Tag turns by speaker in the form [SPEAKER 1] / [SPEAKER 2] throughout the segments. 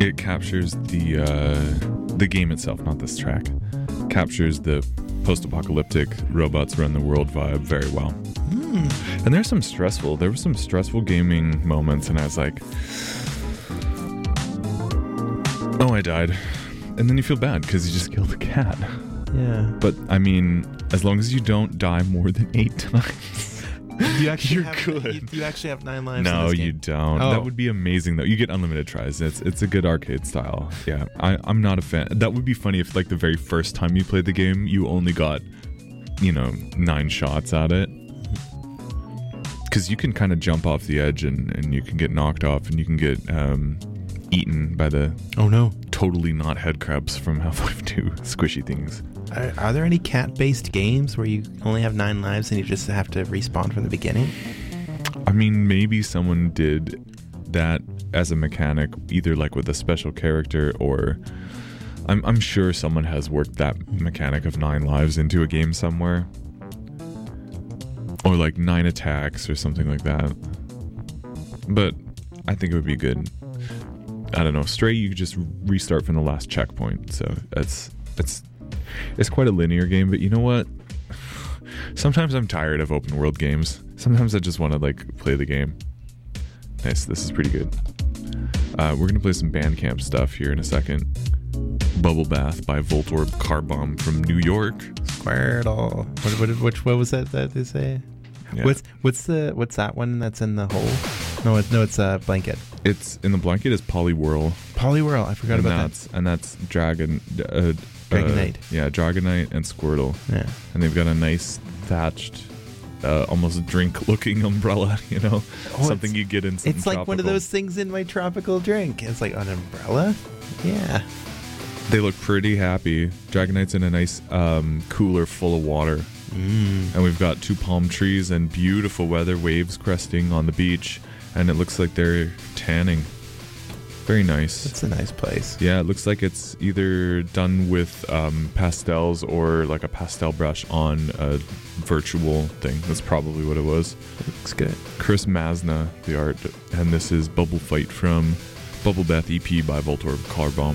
[SPEAKER 1] it captures the game itself, not this track. Captures the post-apocalyptic robots run the world vibe very well. And there were some stressful gaming moments, and I was like, oh, I died. And then you feel bad because you just killed a cat.
[SPEAKER 2] Yeah.
[SPEAKER 1] But I mean, as long as you don't die more than 8 times,
[SPEAKER 2] you actually
[SPEAKER 1] you're
[SPEAKER 2] have,
[SPEAKER 1] good.
[SPEAKER 2] You actually have 9 lives.
[SPEAKER 1] No,
[SPEAKER 2] in this game.
[SPEAKER 1] you don't.
[SPEAKER 2] Oh.
[SPEAKER 1] That would be amazing, though. You get unlimited tries. It's a good arcade style. Yeah, I'm not a fan. That would be funny if, like, the very first time you played the game, you only got, 9 shots at it. Because you can kind of jump off the edge and you can get knocked off and you can get eaten by the totally not head crabs from Half-Life 2 squishy things.
[SPEAKER 2] Are there any cat-based games where you only have 9 lives and you just have to respawn from the beginning?
[SPEAKER 1] I mean, maybe someone did that as a mechanic, either like with a special character or I'm sure someone has worked that mechanic of 9 lives into a game somewhere. Or like 9 attacks or something like that. But I think it would be good. I don't know. Stray, you just restart from the last checkpoint. So it's quite a linear game, but you know what? Sometimes I'm tired of open world games. Sometimes I just want to like play the game. Nice, this is pretty good. We're gonna play some Bandcamp stuff here in a second. Bubble Bath by Voltorb Carbomb from New York.
[SPEAKER 2] Squirtle. What was that they say?
[SPEAKER 1] Yeah.
[SPEAKER 2] What's that one that's in the hole? No, it's a blanket.
[SPEAKER 1] It's in the blanket is Poliwhirl.
[SPEAKER 2] Poliwhirl, I forgot about that.
[SPEAKER 1] And that's Dragonite. Dragonite and Squirtle.
[SPEAKER 2] Yeah.
[SPEAKER 1] And they've got a nice thatched, almost drink-looking umbrella, something you get in some
[SPEAKER 2] It's like
[SPEAKER 1] tropical.
[SPEAKER 2] one of those things in my tropical drink. It's like an umbrella? Yeah.
[SPEAKER 1] They look pretty happy. Dragonite's in a nice cooler full of water. And we've got 2 palm trees and beautiful weather, waves cresting on the beach. And it looks like they're tanning. Very nice.
[SPEAKER 2] It's a nice place.
[SPEAKER 1] Yeah, it looks like it's either done with pastels or like a pastel brush on a virtual thing. That's probably what it was.
[SPEAKER 2] It looks good.
[SPEAKER 1] Chris Masna, the art. And this is Bubble Fight from Bubble Bath EP by Voltorb Carbomb.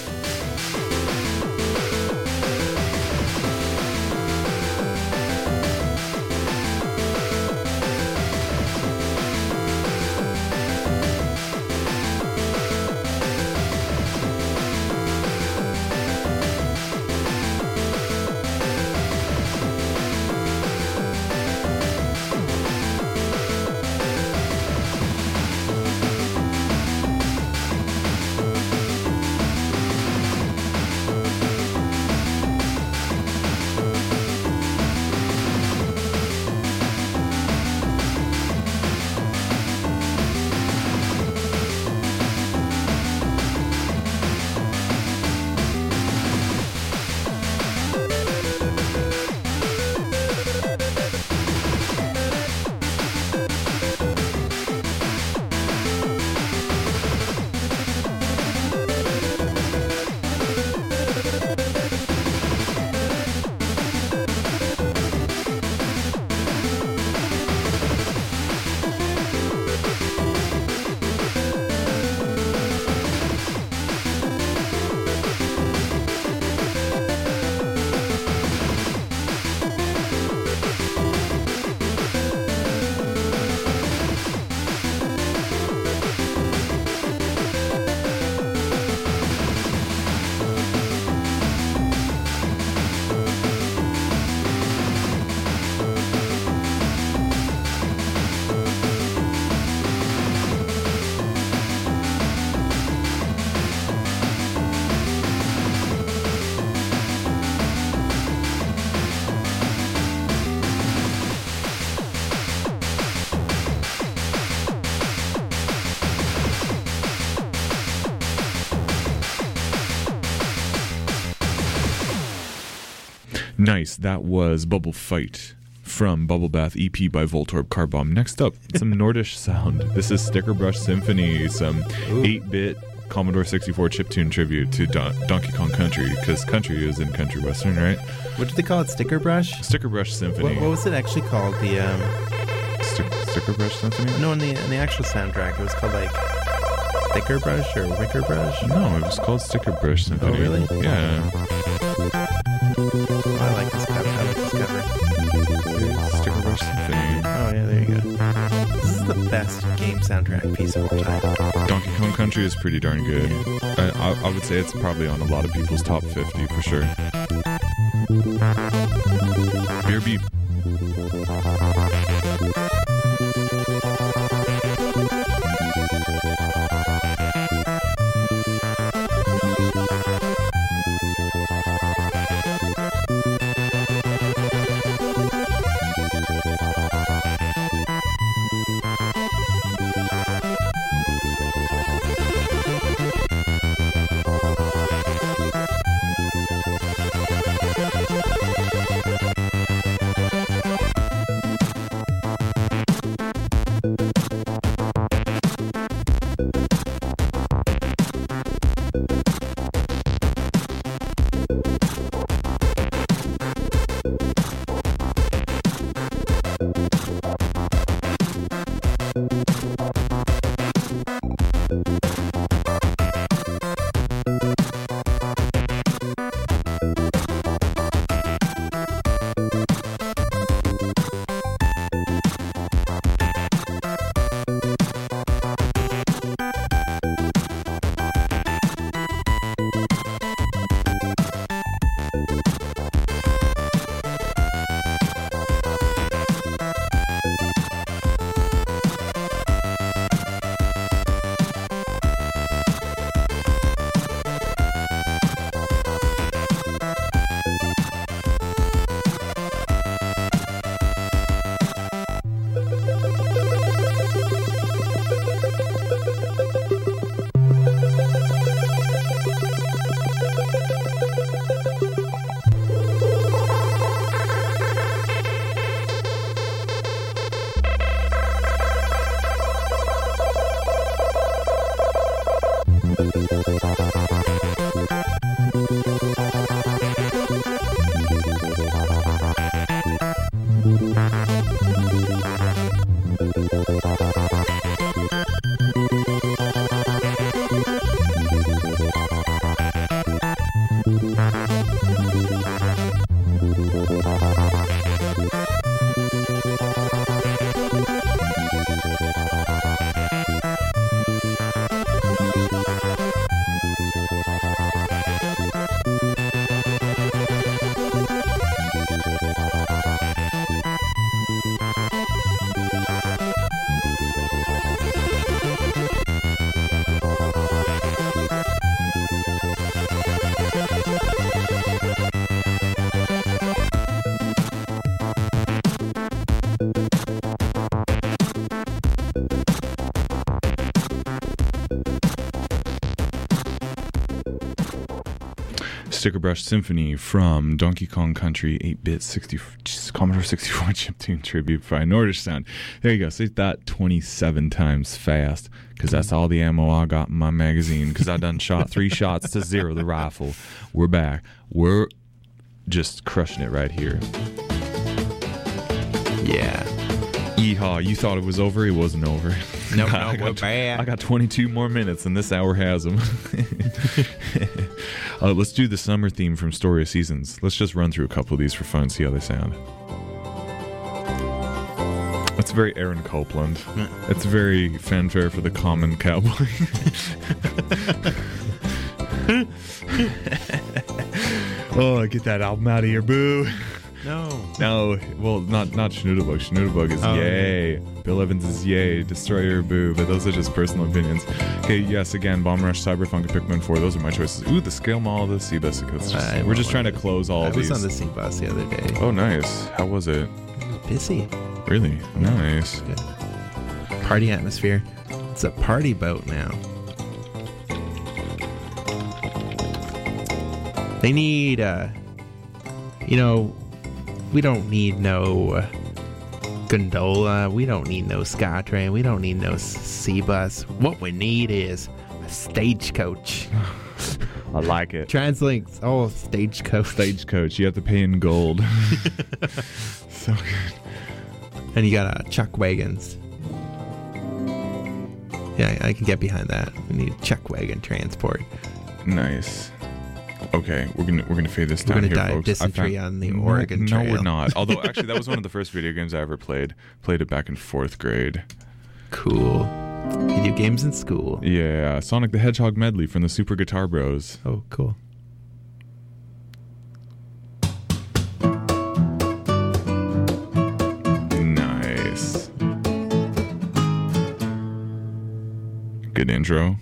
[SPEAKER 1] Nice. That was Bubble Fight from Bubble Bath EP by Voltorb Carbomb. Next up, some Nordish sound. This is Sticker Brush Symphony, some 8-bit Commodore 64 chiptune tribute to Donkey Kong Country, because country is in country western, right?
[SPEAKER 2] What did they call it? Sticker Brush?
[SPEAKER 1] Sticker Brush Symphony.
[SPEAKER 2] What was it actually called? The
[SPEAKER 1] Sticker Brush Symphony?
[SPEAKER 2] No, in the actual soundtrack, it was called like Sticker Brush or Wicker Brush?
[SPEAKER 1] No, it was called Sticker Brush Symphony.
[SPEAKER 2] Oh, really?
[SPEAKER 1] Yeah.
[SPEAKER 2] Oh, I like this cover. I like this cover.
[SPEAKER 1] Sticker Brush Symphony.
[SPEAKER 2] Oh, yeah, there you go. This is the best game soundtrack piece of all time.
[SPEAKER 1] Donkey Kong Country is pretty darn good. I would say it's probably on a lot of people's top 50 for sure. Beer Beep. Sticker Brush Symphony from Donkey Kong Country 8-bit Commodore 64 chiptune tribute by Nordish Sound. There you go. Say that 27 times fast, because that's all the ammo I got in my magazine, because I done shot 3 shots to 0 the rifle. We're back. We're just crushing it right here.
[SPEAKER 2] Yeah.
[SPEAKER 1] Yeehaw, you thought it was over? It wasn't over.
[SPEAKER 2] No, we're back.
[SPEAKER 1] I got 22 more minutes, and this hour has them. Let's do the summer theme from Story of Seasons. Let's just run through a couple of these for fun and see how they sound. It's very Aaron Copland. It's very fanfare for the common cowboy. Oh, get that album out of here, boo. No, well, not Schnoodlebug. Schnoodlebug is yay. Bill Evans is yay. Destroyer, boo. But those are just personal opinions. Okay, yes, again, Bomb Rush, Cyberpunk, and Pikmin 4. Those are my choices. Ooh, the Scale Mall, the C-Bus. We're just trying to close all of these.
[SPEAKER 2] I was on the C-Bus the other day.
[SPEAKER 1] Oh, nice. How was it?
[SPEAKER 2] Busy.
[SPEAKER 1] Really? Nice.
[SPEAKER 2] Good. Party atmosphere. It's a party boat now. They need, we don't need no gondola. We don't need no SkyTrain. We don't need no C-Bus. What we need is a stagecoach.
[SPEAKER 1] I like it.
[SPEAKER 2] Translinks. Oh, stagecoach.
[SPEAKER 1] Stagecoach. You have to pay in gold. So good.
[SPEAKER 2] And you got chuck wagons. Yeah, I can get behind that. We need chuck wagon transport.
[SPEAKER 1] Nice. Okay, we're gonna fade this
[SPEAKER 2] We're
[SPEAKER 1] down
[SPEAKER 2] gonna
[SPEAKER 1] here,
[SPEAKER 2] die of
[SPEAKER 1] folks.
[SPEAKER 2] dysentery on the Oregon
[SPEAKER 1] No,
[SPEAKER 2] Trail.
[SPEAKER 1] we're not. Although, actually, that was one of the first video games I ever played. Played it back in 4th grade.
[SPEAKER 2] Cool. Video games in school.
[SPEAKER 1] Yeah, Sonic the Hedgehog medley from the Super Guitar Bros.
[SPEAKER 2] Oh, cool.
[SPEAKER 1] Nice. Good intro.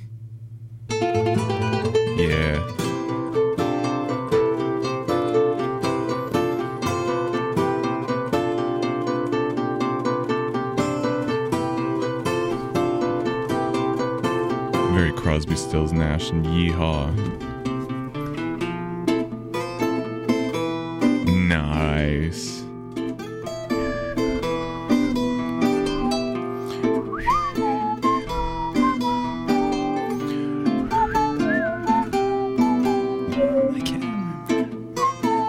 [SPEAKER 1] Yeah. Very Crosby, Stills, Nash, and Yeehaw. Nice.
[SPEAKER 2] I can't remember.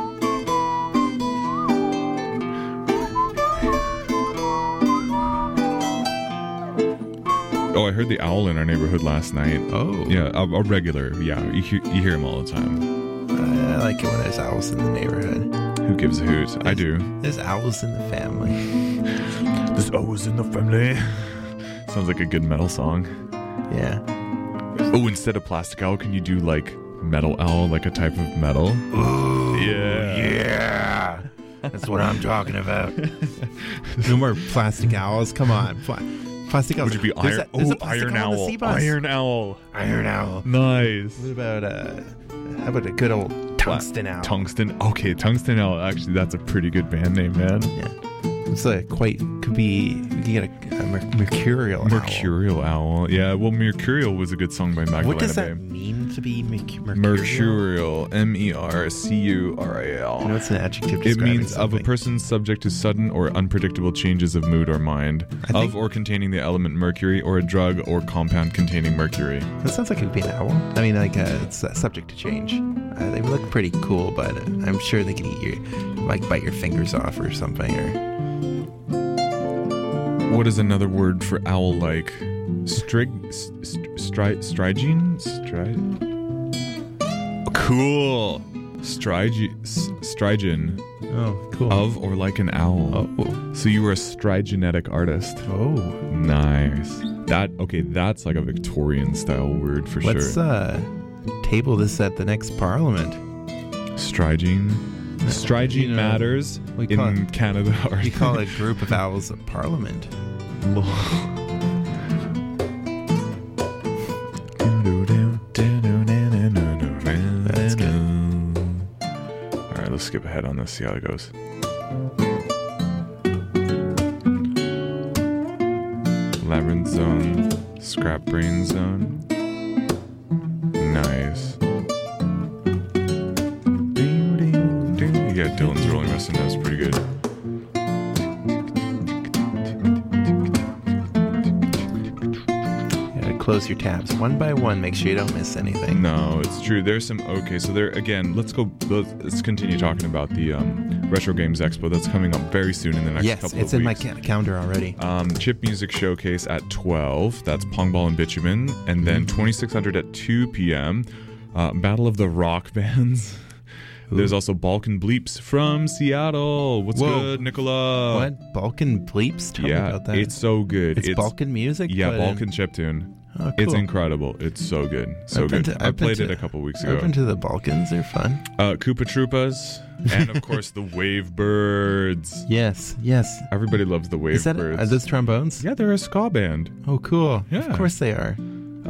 [SPEAKER 1] Oh, I heard the owl in our neighborhood last night.
[SPEAKER 2] Oh.
[SPEAKER 1] Yeah, a regular. Yeah, you hear him all the time.
[SPEAKER 2] I like it when there's owls in the neighborhood.
[SPEAKER 1] Who gives a hoot? I do.
[SPEAKER 2] There's owls in the family.
[SPEAKER 1] There's owls in the family. Sounds like a good metal song.
[SPEAKER 2] Yeah.
[SPEAKER 1] Oh, instead of plastic owl, can you do like metal owl, like a type of metal?
[SPEAKER 2] Ooh,
[SPEAKER 1] Yeah.
[SPEAKER 2] yeah. That's what I'm talking about. No more plastic owls. Come on. Plastic owls.
[SPEAKER 1] Would you be
[SPEAKER 2] There's
[SPEAKER 1] iron?
[SPEAKER 2] there's
[SPEAKER 1] Oh,
[SPEAKER 2] plastic
[SPEAKER 1] iron
[SPEAKER 2] owl on the
[SPEAKER 1] owl.
[SPEAKER 2] C-bus.
[SPEAKER 1] Iron owl.
[SPEAKER 2] Iron owl.
[SPEAKER 1] Nice.
[SPEAKER 2] What about how about a good old tungsten owl?
[SPEAKER 1] Tungsten. Okay, tungsten owl. Actually, that's a pretty good band name, man.
[SPEAKER 2] Yeah. It's like could be. You can get a mercurial owl.
[SPEAKER 1] Mercurial owl. Yeah. Well, Mercurial was a good song by Magdalena
[SPEAKER 2] What does that
[SPEAKER 1] Bay.
[SPEAKER 2] mean to be mercurial?
[SPEAKER 1] Mercurial. MERCURIAL.
[SPEAKER 2] I know it's an adjective
[SPEAKER 1] It
[SPEAKER 2] describing
[SPEAKER 1] means of a
[SPEAKER 2] something.
[SPEAKER 1] person subject to sudden or unpredictable changes of mood or mind,
[SPEAKER 2] I think-
[SPEAKER 1] of or containing the element mercury, or a drug or compound containing mercury.
[SPEAKER 2] That sounds like it would be an owl. I mean, like it's subject to change. They look pretty cool, but I'm sure they could eat your, like, bite your fingers off or something. Or
[SPEAKER 1] What is another word for owl like? Strygine? Cool. Strygine.
[SPEAKER 2] oh, cool.
[SPEAKER 1] Of or like an owl.
[SPEAKER 2] Oh,
[SPEAKER 1] So you were a strygenetic artist.
[SPEAKER 2] oh.
[SPEAKER 1] Nice. That's like a Victorian style word for
[SPEAKER 2] Let's
[SPEAKER 1] sure.
[SPEAKER 2] table this at the next Parliament.
[SPEAKER 1] Strygine. Strygine
[SPEAKER 2] You know,
[SPEAKER 1] matters
[SPEAKER 2] we call
[SPEAKER 1] in Canada.
[SPEAKER 2] We call a group of owls a Parliament.
[SPEAKER 1] That's good. Alright, let's skip ahead on this, see how it goes. Labyrinth zone, scrap brain zone. Nice. Yeah, Dylan's rolling rusty notes pretty good.
[SPEAKER 2] You gotta close your tabs one by one. Make sure you don't miss anything.
[SPEAKER 1] No, it's true. There's some. Okay, so there again. Let's continue talking about the Retro Games Expo that's coming up very soon in the next
[SPEAKER 2] Yes,
[SPEAKER 1] couple
[SPEAKER 2] it's
[SPEAKER 1] of
[SPEAKER 2] in my
[SPEAKER 1] weeks.
[SPEAKER 2] calendar already.
[SPEAKER 1] Chip Music Showcase at 12. That's Pong Ball and Bitumen, and then 2600 at 2 p.m. Battle of the Rock Bands. There's also Balkan Bleeps from Seattle. What's
[SPEAKER 2] Whoa.
[SPEAKER 1] good, Nicola?
[SPEAKER 2] What? Balkan Bleeps? Tell me
[SPEAKER 1] Yeah,
[SPEAKER 2] about that.
[SPEAKER 1] it's so good.
[SPEAKER 2] It's Balkan music?
[SPEAKER 1] Yeah,
[SPEAKER 2] but
[SPEAKER 1] Balkan chiptune.
[SPEAKER 2] Oh,
[SPEAKER 1] It's
[SPEAKER 2] cool.
[SPEAKER 1] incredible. It's so good. So
[SPEAKER 2] I've been
[SPEAKER 1] good.
[SPEAKER 2] to-
[SPEAKER 1] I
[SPEAKER 2] I've been
[SPEAKER 1] played it
[SPEAKER 2] to-
[SPEAKER 1] a couple weeks
[SPEAKER 2] I've
[SPEAKER 1] ago.
[SPEAKER 2] been to the Balkans. They're fun.
[SPEAKER 1] Koopa Troopas, and of course the Wave Birds.
[SPEAKER 2] Yes, yes.
[SPEAKER 1] Everybody loves the Wave
[SPEAKER 2] Is that
[SPEAKER 1] Birds.
[SPEAKER 2] are those trombones?
[SPEAKER 1] Yeah, they're a ska band.
[SPEAKER 2] Oh, cool.
[SPEAKER 1] Yeah.
[SPEAKER 2] Of course they are.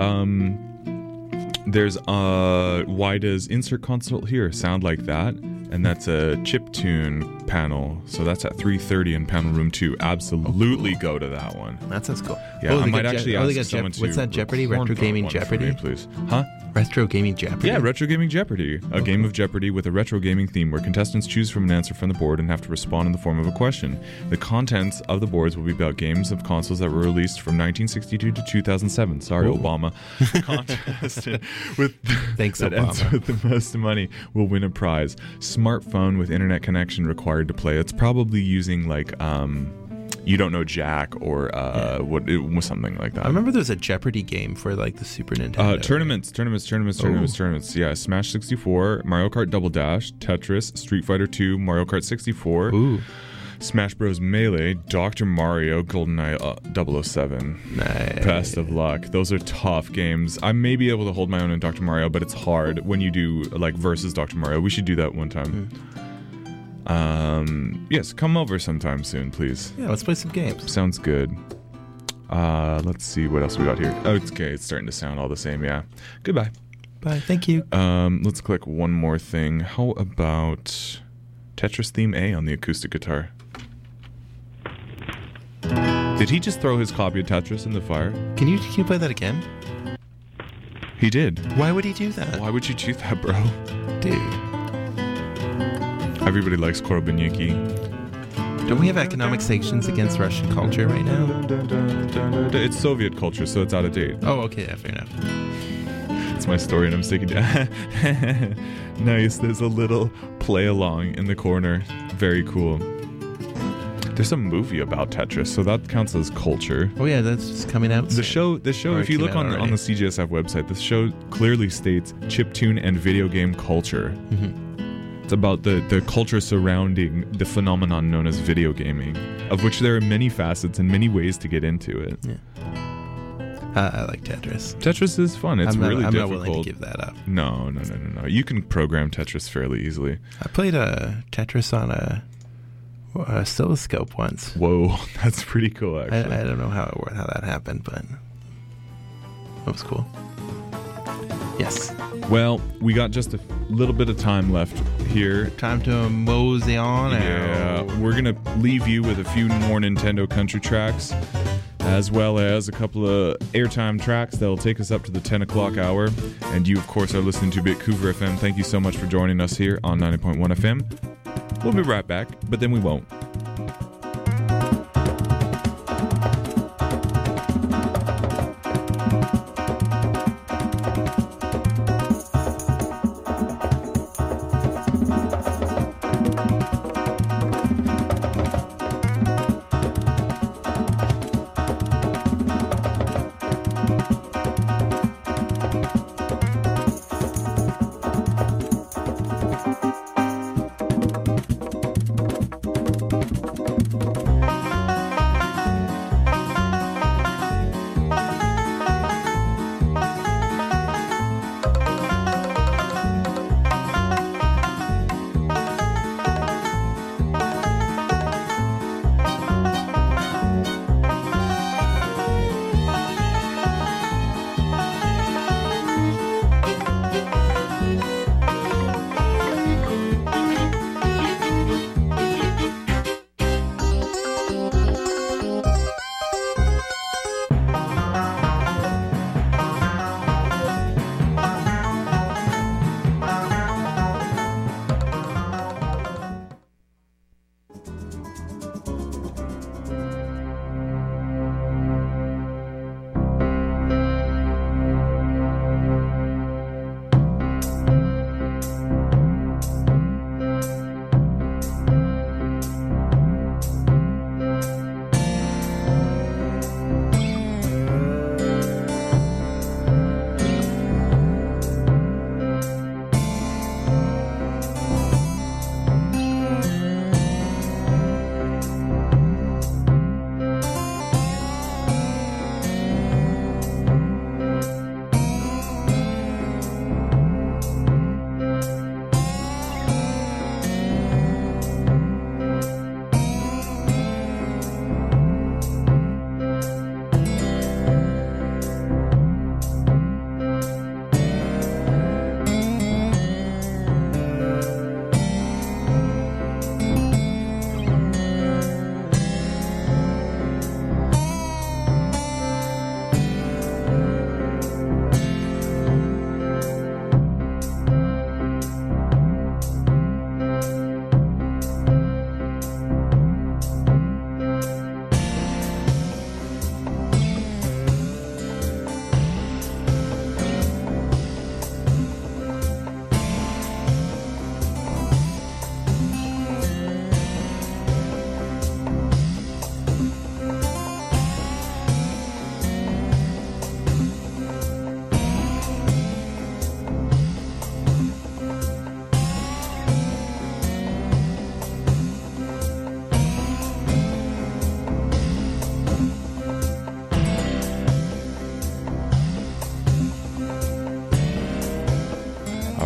[SPEAKER 1] There's why does insert console here sound like that? And that's a chiptune panel. So that's at 3:30 in panel room 2. Absolutely go to that one.
[SPEAKER 2] That sounds cool.
[SPEAKER 1] Yeah,
[SPEAKER 2] Oh,
[SPEAKER 1] I
[SPEAKER 2] they
[SPEAKER 1] might
[SPEAKER 2] got
[SPEAKER 1] actually
[SPEAKER 2] they
[SPEAKER 1] ask
[SPEAKER 2] got
[SPEAKER 1] someone to
[SPEAKER 2] What's that Jeopardy?
[SPEAKER 1] record
[SPEAKER 2] Retro Gaming
[SPEAKER 1] one for
[SPEAKER 2] Jeopardy?
[SPEAKER 1] me, please. Huh?
[SPEAKER 2] Retro Gaming Jeopardy?
[SPEAKER 1] Yeah, Retro Gaming Jeopardy. A game of Jeopardy with a retro gaming theme where contestants choose from an answer from the board and have to respond in the form of a question. The contents of the boards will be about games of consoles that were released from 1962 to 2007. Sorry,
[SPEAKER 2] Ooh.
[SPEAKER 1] Obama. The contestant with
[SPEAKER 2] Thanks,
[SPEAKER 1] that ends
[SPEAKER 2] Obama.
[SPEAKER 1] with the most money will win a prize. Smartphone with internet connection required to play. It's probably using like you don't know Jack or what it was, something like that.
[SPEAKER 2] I remember there was a Jeopardy game for like the Super Nintendo.
[SPEAKER 1] Tournaments. Yeah, Smash 64, Mario Kart Double Dash, Tetris, Street Fighter 2, Mario Kart 64,
[SPEAKER 2] Ooh.
[SPEAKER 1] Smash Bros. Melee, Dr. Mario, GoldenEye 007.
[SPEAKER 2] Nice.
[SPEAKER 1] Best of luck. Those are tough games. I may be able to hold my own in Dr. Mario, but it's hard when you do like versus Dr. Mario. We should do that one time. Yes, come over sometime soon, please.
[SPEAKER 2] Yeah, let's play some games.
[SPEAKER 1] Sounds good. Let's see what else we got here. Oh, it's okay. It's starting to sound all the same. Yeah. Goodbye.
[SPEAKER 2] Bye. Thank you.
[SPEAKER 1] Let's click one more thing. How about Tetris Theme A on the acoustic guitar? Did he just throw his copy of Tetris in the fire?
[SPEAKER 2] Can you play that again?
[SPEAKER 1] He did.
[SPEAKER 2] Why would he do that?
[SPEAKER 1] Why would you do that, bro?
[SPEAKER 2] Dude.
[SPEAKER 1] Everybody likes Korobanyiki.
[SPEAKER 2] Don't we have economic sanctions against Russian culture right now?
[SPEAKER 1] It's Soviet culture, so it's out of date.
[SPEAKER 2] Oh, okay. Yeah, fair enough.
[SPEAKER 1] It's my story, and I'm sticking to. Nice. There's a little play along in the corner. Very cool. There's a movie about Tetris, so that counts as culture.
[SPEAKER 2] Oh yeah, that's just coming out.
[SPEAKER 1] The show.
[SPEAKER 2] Or
[SPEAKER 1] If you look on the
[SPEAKER 2] already.
[SPEAKER 1] CGSF website, the show clearly states chiptune and video game culture.
[SPEAKER 2] Mm-hmm.
[SPEAKER 1] It's about the culture surrounding the phenomenon known as video gaming, of which there are many facets and many ways to get into it.
[SPEAKER 2] Yeah. I like Tetris.
[SPEAKER 1] Tetris is fun. It's really
[SPEAKER 2] I'm
[SPEAKER 1] difficult.
[SPEAKER 2] not willing to give that up.
[SPEAKER 1] No. You can program Tetris fairly easily.
[SPEAKER 2] I played a Tetris on a oscilloscope once.
[SPEAKER 1] Whoa, that's pretty cool, actually.
[SPEAKER 2] I don't know how that happened, but it was cool. Yes.
[SPEAKER 1] Well, we got just a little bit of time left here.
[SPEAKER 2] Time to mosey on
[SPEAKER 1] Yeah,
[SPEAKER 2] out.
[SPEAKER 1] we're gonna leave you with a few more Nintendo country tracks, as well as a couple of airtime tracks that'll take us up to the 10 o'clock hour. And you, of course, are listening to Vancouver FM. Thank you so much for joining us here on 90.1 FM. We'll be right back, but then we won't.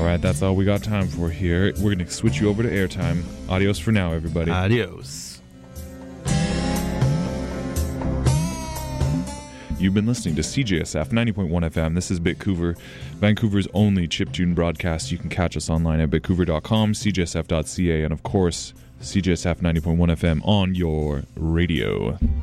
[SPEAKER 1] All right, that's all we got time for here. We're going to switch you over to airtime. Adios for now, everybody.
[SPEAKER 2] Adios.
[SPEAKER 1] You've been listening to CJSF 90.1 FM. This is Bitcouver, Vancouver's only chiptune broadcast. You can catch us online at bitcouver.com, cjsf.ca, and of course, CJSF 90.1 FM on your radio.